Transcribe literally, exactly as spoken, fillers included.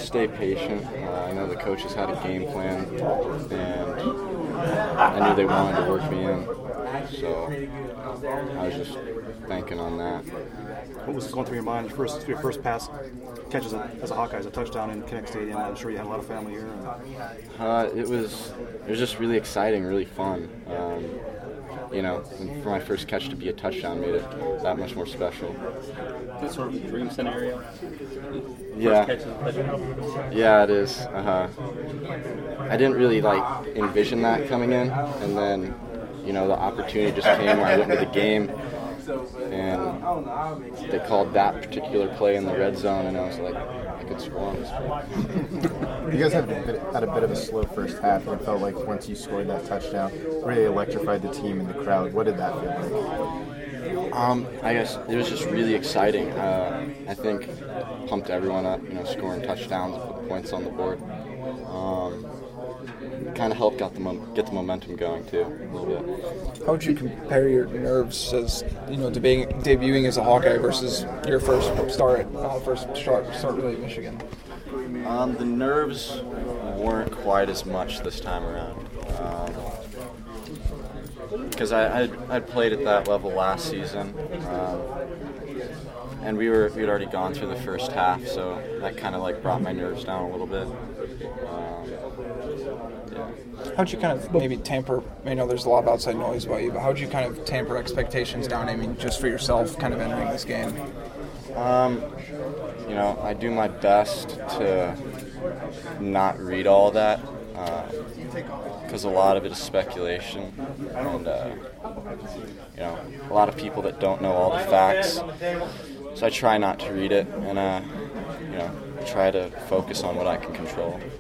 just stay patient. Uh, I know the coaches had a game plan, and I knew they wanted to work me in, so I was just banking on that. What was going through your mind? Your first, your first pass catch as a, as a Hawkeye, as a touchdown in Kinnick Stadium. I'm sure you had a lot of family here. Uh, it was it was just really exciting, really fun. Um, you know, for my first catch to be a touchdown made it that much more special. That's sort of a dream scenario. Yeah. First catch as a touchdown. Yeah, it is. Uh-huh. I didn't really like envision that coming in, and then, you know, the opportunity just came where I went into the game, and they called that particular play in the red zone, and I was like, I could score on this play. You guys had a, bit, had a bit of a slow first half, and it felt like once you scored that touchdown, really electrified the team and the crowd. What did that feel like? Um, I guess it was just really exciting. Uh, I think it pumped everyone up, you know, scoring touchdowns, put points on the board. Um, kind of helped got the mom- get the momentum going too a little bit. How would you compare your nerves as you know, debating, debuting as a Hawkeye versus your first start at uh, first start start really at Michigan? Um, the nerves weren't quite as much this time around. Because um, I I'd, I'd played at that level last season, um, and we were we had already gone through the first half, so that kind of like brought my nerves down a little bit. Um, yeah. How'd you kind of maybe tamper, I know there's a lot of outside noise about you, but how'd you kind of tamper expectations down, I mean, just for yourself kind of entering this game? Um, you know, I do my best to not read all that, because uh, a lot of it is speculation, and, uh, you know, a lot of people that don't know all the facts, so I try not to read it, and, uh, you know, try to focus on what I can control.